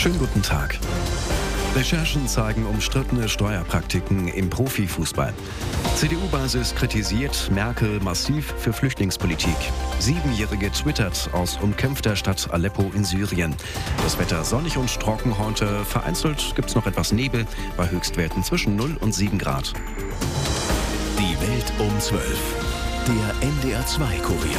Schönen guten Tag. Recherchen zeigen umstrittene Steuerpraktiken im Profifußball. CDU-Basis kritisiert Merkel massiv für Flüchtlingspolitik. 7-Jährige twittert aus umkämpfter Stadt Aleppo in Syrien. Das Wetter sonnig und trocken heute. Vereinzelt gibt es noch etwas Nebel bei Höchstwerten zwischen 0 und 7 Grad. Die Welt um 12. Der NDR2-Kurier.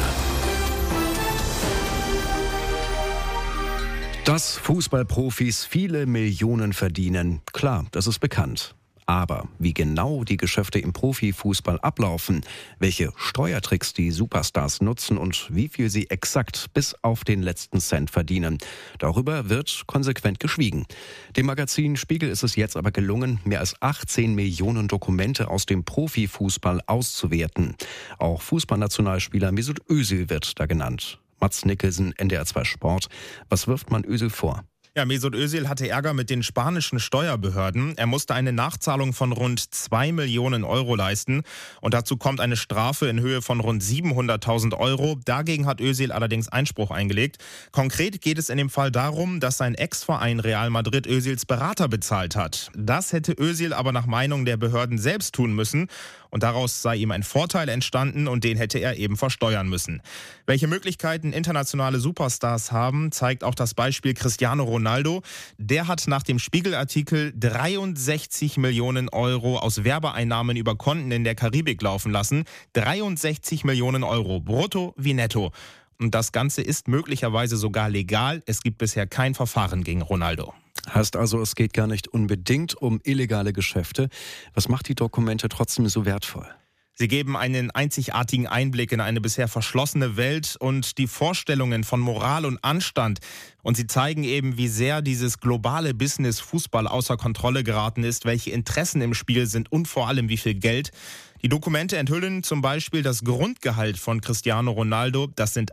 Dass Fußballprofis viele Millionen verdienen, klar, das ist bekannt. Aber wie genau die Geschäfte im Profifußball ablaufen, welche Steuertricks die Superstars nutzen und wie viel sie exakt bis auf den letzten Cent verdienen, darüber wird konsequent geschwiegen. Dem Magazin Spiegel ist es jetzt aber gelungen, mehr als 18 Millionen Dokumente aus dem Profifußball auszuwerten. Auch Fußballnationalspieler Mesut Özil wird da genannt. Mads Nicholson, NDR2 Sport. Was wirft man Özil vor? Ja, Mesut Özil hatte Ärger mit den spanischen Steuerbehörden. Er musste eine Nachzahlung von rund 2 Millionen Euro leisten. Und dazu kommt eine Strafe in Höhe von rund 700.000 Euro. Dagegen hat Özil allerdings Einspruch eingelegt. Konkret geht es in dem Fall darum, dass sein Ex-Verein Real Madrid Özils Berater bezahlt hat. Das hätte Özil aber nach Meinung der Behörden selbst tun müssen. Und daraus sei ihm ein Vorteil entstanden und den hätte er eben versteuern müssen. Welche Möglichkeiten internationale Superstars haben, zeigt auch das Beispiel Cristiano Ronaldo. Der hat nach dem Spiegel-Artikel 63 Millionen Euro aus Werbeeinnahmen über Konten in der Karibik laufen lassen. 63 Millionen Euro, brutto wie netto. Und das Ganze ist möglicherweise sogar legal. Es gibt bisher kein Verfahren gegen Ronaldo. Heißt also, es geht gar nicht unbedingt um illegale Geschäfte. Was macht die Dokumente trotzdem so wertvoll? Sie geben einen einzigartigen Einblick in eine bisher verschlossene Welt und die Vorstellungen von Moral und Anstand. Und sie zeigen eben, wie sehr dieses globale Business Fußball außer Kontrolle geraten ist, welche Interessen im Spiel sind und vor allem wie viel Geld. Die Dokumente enthüllen zum Beispiel das Grundgehalt von Cristiano Ronaldo. Das sind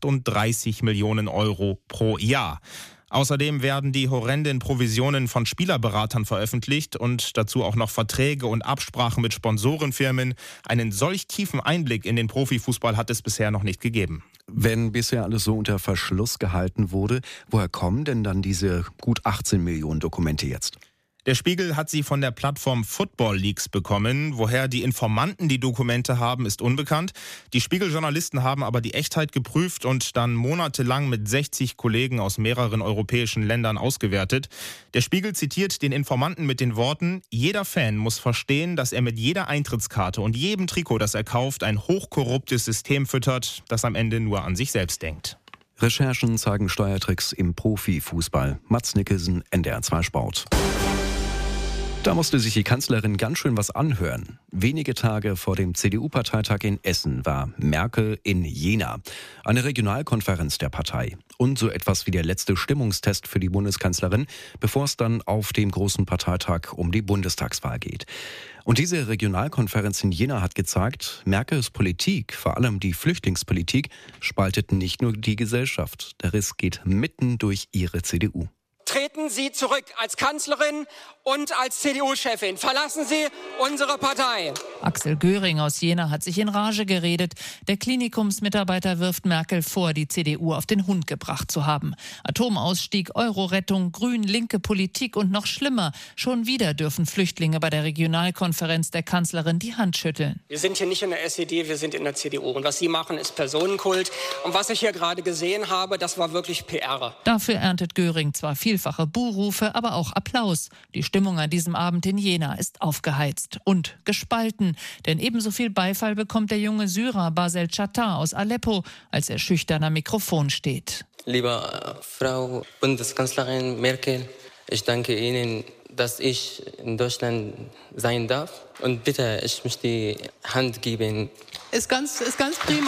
38 Millionen Euro pro Jahr. Außerdem werden die horrenden Provisionen von Spielerberatern veröffentlicht und dazu auch noch Verträge und Absprachen mit Sponsorenfirmen. Einen solch tiefen Einblick in den Profifußball hat es bisher noch nicht gegeben. Wenn bisher alles so unter Verschluss gehalten wurde, woher kommen denn dann diese gut 18 Millionen Dokumente jetzt? Der Spiegel hat sie von der Plattform Football Leaks bekommen. Woher die Informanten die Dokumente haben, ist unbekannt. Die Spiegel-Journalisten haben aber die Echtheit geprüft und dann monatelang mit 60 Kollegen aus mehreren europäischen Ländern ausgewertet. Der Spiegel zitiert den Informanten mit den Worten: Jeder Fan muss verstehen, dass er mit jeder Eintrittskarte und jedem Trikot, das er kauft, ein hochkorruptes System füttert, das am Ende nur an sich selbst denkt. Recherchen zeigen Steuertricks im Profifußball. Mads Nicholson, NDR2 Sport. Da musste sich die Kanzlerin ganz schön was anhören. Wenige Tage vor dem CDU-Parteitag in Essen war Merkel in Jena, eine Regionalkonferenz der Partei. Und so etwas wie der letzte Stimmungstest für die Bundeskanzlerin, bevor es dann auf dem großen Parteitag um die Bundestagswahl geht. Und diese Regionalkonferenz in Jena hat gezeigt, Merkels Politik, vor allem die Flüchtlingspolitik, spaltet nicht nur die Gesellschaft. Der Riss geht mitten durch ihre CDU. Treten Sie zurück als Kanzlerin und als CDU-Chefin. Verlassen Sie unsere Partei. Axel Göring aus Jena hat sich in Rage geredet. Der Klinikumsmitarbeiter wirft Merkel vor, die CDU auf den Hund gebracht zu haben. Atomausstieg, Euro-Rettung, grün-linke Politik und noch schlimmer. Schon wieder dürfen Flüchtlinge bei der Regionalkonferenz der Kanzlerin die Hand schütteln. Wir sind hier nicht in der SED, wir sind in der CDU. Und was Sie machen, ist Personenkult. Und was ich hier gerade gesehen habe, das war wirklich PR. Dafür erntet Göring zwar vielfache Buhrufe, aber auch Applaus. Die Stimmung an diesem Abend in Jena ist aufgeheizt und gespalten. Denn ebenso viel Beifall bekommt der junge Syrer Basel Chattar aus Aleppo, als er schüchtern am Mikrofon steht. Liebe Frau Bundeskanzlerin Merkel, ich danke Ihnen, dass ich in Deutschland sein darf. Und bitte, ich möchte die Hand geben. Ist ganz prima.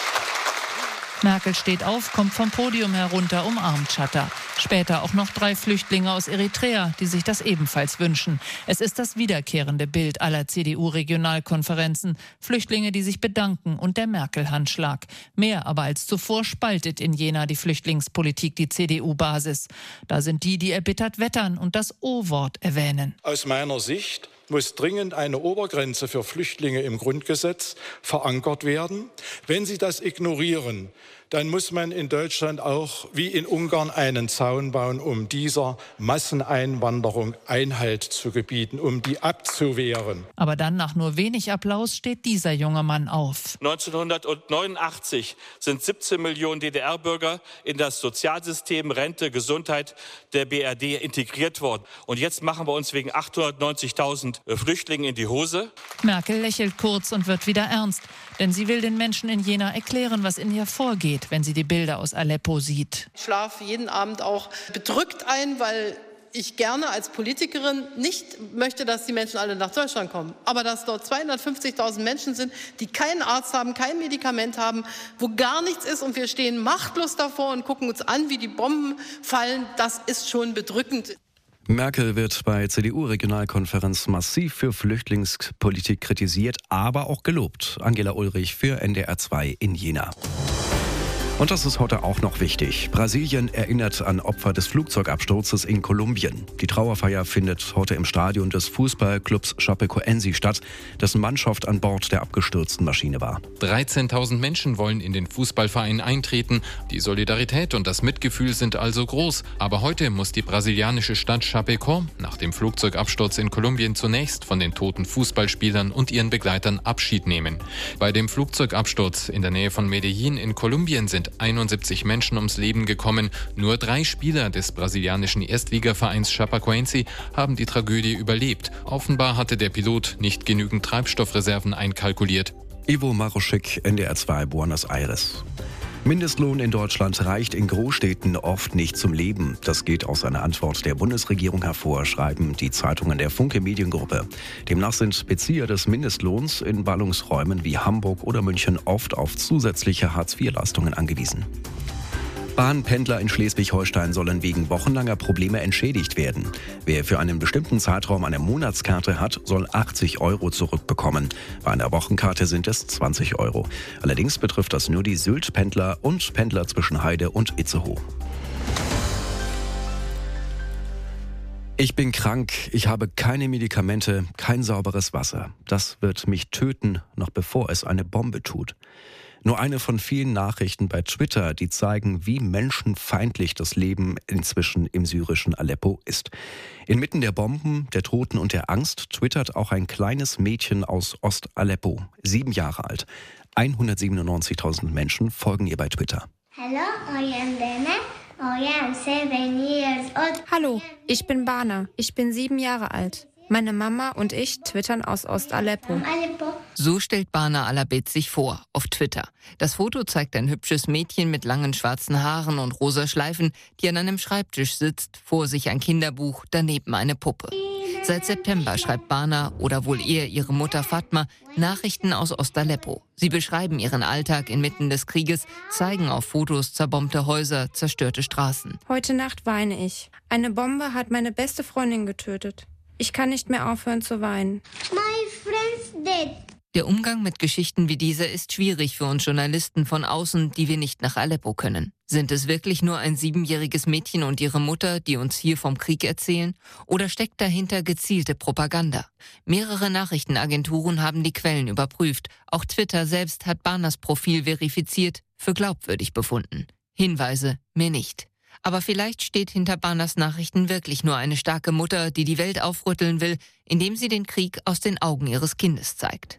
Merkel steht auf, kommt vom Podium herunter, umarmt Chattar. Später auch noch 3 Flüchtlinge aus Eritrea, die sich das ebenfalls wünschen. Es ist das wiederkehrende Bild aller CDU-Regionalkonferenzen. Flüchtlinge, die sich bedanken und der Merkel-Handschlag. Mehr aber als zuvor spaltet in Jena die Flüchtlingspolitik die CDU-Basis. Da sind die erbittert wettern und das O-Wort erwähnen. Aus meiner Sicht muss dringend eine Obergrenze für Flüchtlinge im Grundgesetz verankert werden. Wenn Sie das ignorieren, dann muss man in Deutschland auch wie in Ungarn einen Zaun bauen, um dieser Masseneinwanderung Einhalt zu gebieten, um die abzuwehren. Aber dann, nach nur wenig Applaus, steht dieser junge Mann auf. 1989 sind 17 Millionen DDR-Bürger in das Sozialsystem, Rente, Gesundheit der BRD integriert worden. Und jetzt machen wir uns wegen 890.000 Flüchtlingen in die Hose. Merkel lächelt kurz und wird wieder ernst. Denn sie will den Menschen in Jena erklären, was in ihr vorgeht, wenn sie die Bilder aus Aleppo sieht. Ich schlafe jeden Abend auch bedrückt ein, weil ich gerne als Politikerin nicht möchte, dass die Menschen alle nach Deutschland kommen. Aber dass dort 250.000 Menschen sind, die keinen Arzt haben, kein Medikament haben, wo gar nichts ist und wir stehen machtlos davor und gucken uns an, wie die Bomben fallen, das ist schon bedrückend. Merkel wird bei CDU-Regionalkonferenz massiv für Flüchtlingspolitik kritisiert, aber auch gelobt. Angela Ulrich für NDR 2 in Jena. Und das ist heute auch noch wichtig. Brasilien erinnert an Opfer des Flugzeugabsturzes in Kolumbien. Die Trauerfeier findet heute im Stadion des Fußballclubs Chapecoense statt, dessen Mannschaft an Bord der abgestürzten Maschine war. 13.000 Menschen wollen in den Fußballverein eintreten. Die Solidarität und das Mitgefühl sind also groß. Aber heute muss die brasilianische Stadt Chapecó nach dem Flugzeugabsturz in Kolumbien zunächst von den toten Fußballspielern und ihren Begleitern Abschied nehmen. Bei dem Flugzeugabsturz in der Nähe von Medellín in Kolumbien sind 71 Menschen ums Leben gekommen. Nur 3 Spieler des brasilianischen Erstligavereins Chapecoense haben die Tragödie überlebt. Offenbar hatte der Pilot nicht genügend Treibstoffreserven einkalkuliert. Ivo Maruschik, NDR 2, Buenos Aires. Mindestlohn in Deutschland reicht in Großstädten oft nicht zum Leben. Das geht aus einer Antwort der Bundesregierung hervor, schreiben die Zeitungen der Funke Mediengruppe. Demnach sind Bezieher des Mindestlohns in Ballungsräumen wie Hamburg oder München oft auf zusätzliche Hartz-IV-Leistungen angewiesen. Bahnpendler in Schleswig-Holstein sollen wegen wochenlanger Probleme entschädigt werden. Wer für einen bestimmten Zeitraum eine Monatskarte hat, soll 80 € zurückbekommen. Bei einer Wochenkarte sind es 20 €. Allerdings betrifft das nur die Sylt-Pendler und Pendler zwischen Heide und Itzehoe. Ich bin krank, ich habe keine Medikamente, kein sauberes Wasser. Das wird mich töten, noch bevor es eine Bombe tut. Nur eine von vielen Nachrichten bei Twitter, die zeigen, wie menschenfeindlich das Leben inzwischen im syrischen Aleppo ist. Inmitten der Bomben, der Toten und der Angst twittert auch ein kleines Mädchen aus Ost-Aleppo, 7 Jahre alt. 197.000 Menschen folgen ihr bei Twitter. Hello, I am Dana. I am 7 years old. Hallo, ich bin Bana. Ich bin 7 Jahre alt. Meine Mama und ich twittern aus Ost-Aleppo. So stellt Bana Alabed sich vor, auf Twitter. Das Foto zeigt ein hübsches Mädchen mit langen schwarzen Haaren und rosa Schleifen, die an einem Schreibtisch sitzt, vor sich ein Kinderbuch, daneben eine Puppe. Seit September schreibt Bana, oder wohl eher ihre Mutter Fatma, Nachrichten aus Ost-Aleppo. Sie beschreiben ihren Alltag inmitten des Krieges, zeigen auf Fotos zerbombte Häuser, zerstörte Straßen. Heute Nacht weine ich. Eine Bombe hat meine beste Freundin getötet. Ich kann nicht mehr aufhören zu weinen. My friend's dead. Der Umgang mit Geschichten wie dieser ist schwierig für uns Journalisten von außen, die wir nicht nach Aleppo können. Sind es wirklich nur ein 7-jähriges Mädchen und ihre Mutter, die uns hier vom Krieg erzählen? Oder steckt dahinter gezielte Propaganda? Mehrere Nachrichtenagenturen haben die Quellen überprüft. Auch Twitter selbst hat Banas Profil verifiziert, für glaubwürdig befunden. Hinweise mehr nicht. Aber vielleicht steht hinter Banas Nachrichten wirklich nur eine starke Mutter, die die Welt aufrütteln will, indem sie den Krieg aus den Augen ihres Kindes zeigt.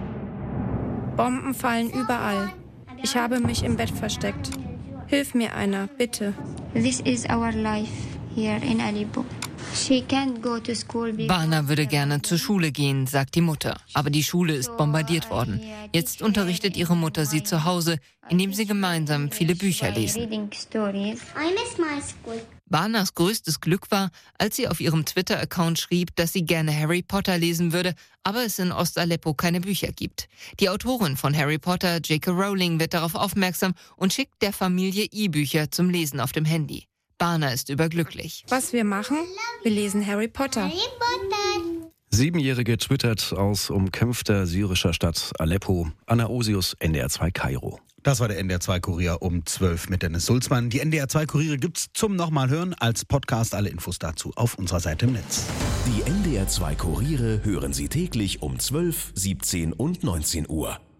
Bomben fallen überall. Ich habe mich im Bett versteckt. Hilf mir einer, bitte. This is our life here in Aleppo. She can't go to school. Bana würde gerne zur Schule gehen, sagt die Mutter. Aber die Schule ist bombardiert worden. Jetzt unterrichtet ihre Mutter sie zu Hause, indem sie gemeinsam viele Bücher lesen. I miss my school. Banas größtes Glück war, als sie auf ihrem Twitter-Account schrieb, dass sie gerne Harry Potter lesen würde, aber es in Ost-Aleppo keine Bücher gibt. Die Autorin von Harry Potter, J.K. Rowling, wird darauf aufmerksam und schickt der Familie E-Bücher zum Lesen auf dem Handy. Bana ist überglücklich. Was wir machen? Wir lesen Harry Potter. 7-Jährige twittert aus umkämpfter syrischer Stadt Aleppo. Anna Osius, NDR 2 Kairo. Das war der NDR 2 Kurier um 12 mit Dennis Sulzmann. Die NDR 2 Kuriere gibt's zum nochmal hören als Podcast. Alle Infos dazu auf unserer Seite im Netz. Die NDR 2 Kuriere hören Sie täglich um 12, 17 und 19 Uhr.